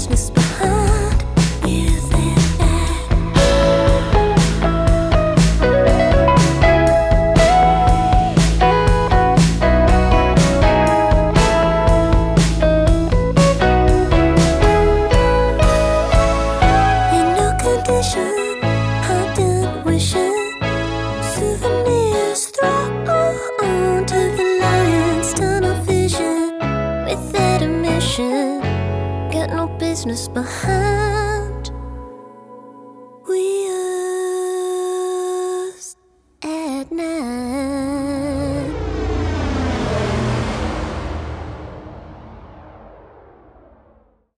business behind. Is it that? In no condition, I did wish it. Souvenirs thrown onto the lion's tunnel vision. Without a mission, got no business behind. We us at night.